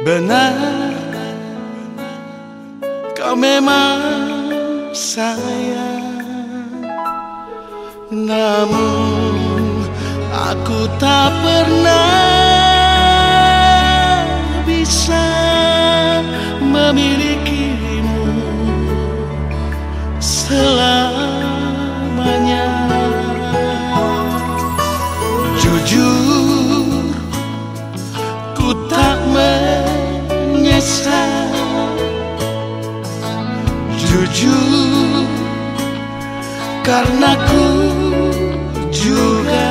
Benar, kau memang sayang, namun aku tak pernah bisa memilikimu selamanya. Jujur, ku tak menyesal. Jujur, karena ku juga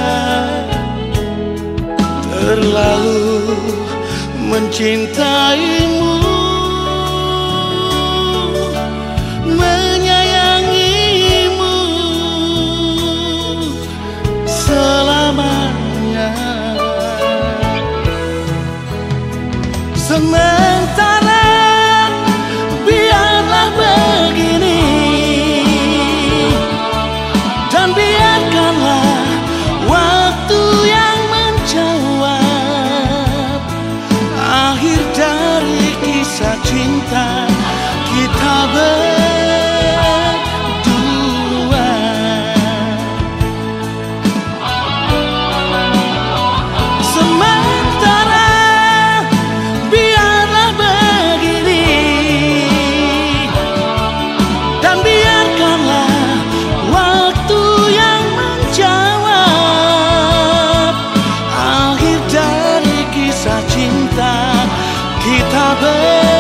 terlalu mencintaimu, menyayangimu selamanya. Sementara biarlah begini, dan biarkanlah waktu yang menjawab akhir dari kisah cinta kita berdua. Sementara biarlah begini, dan biarkanlah waktu yang menjawab akhir dari kisah cinta kita berdua.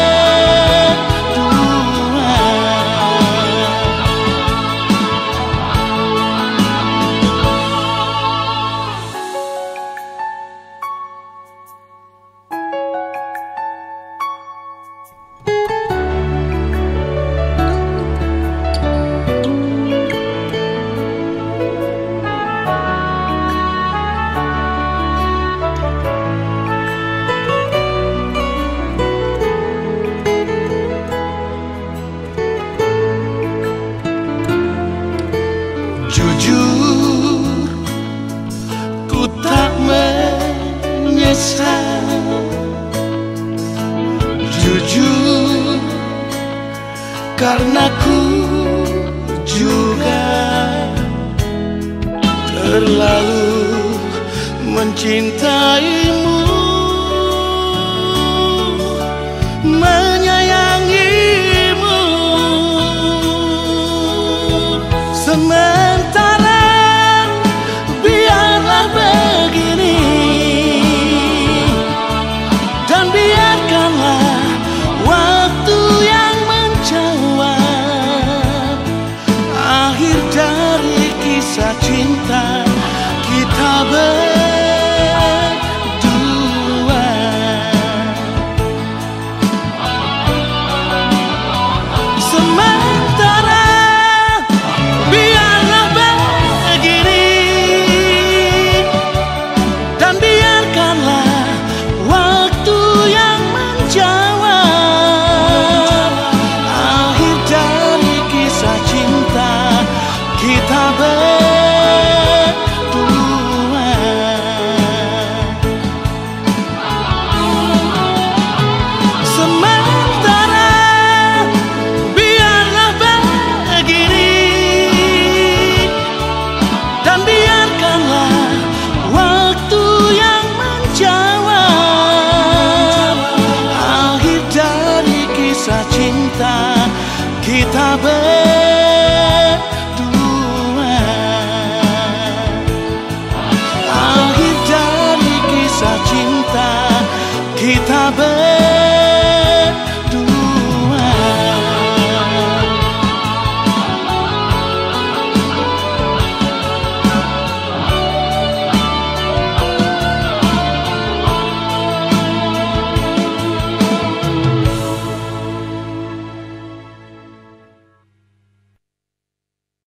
Jujur, ku tak menyesal. Jujur, karena ku juga terlalu mencintaimu, menyayangimu. Sementara biarlah begini, dan biarkanlah waktu yang menjawab akhir dari kisah cinta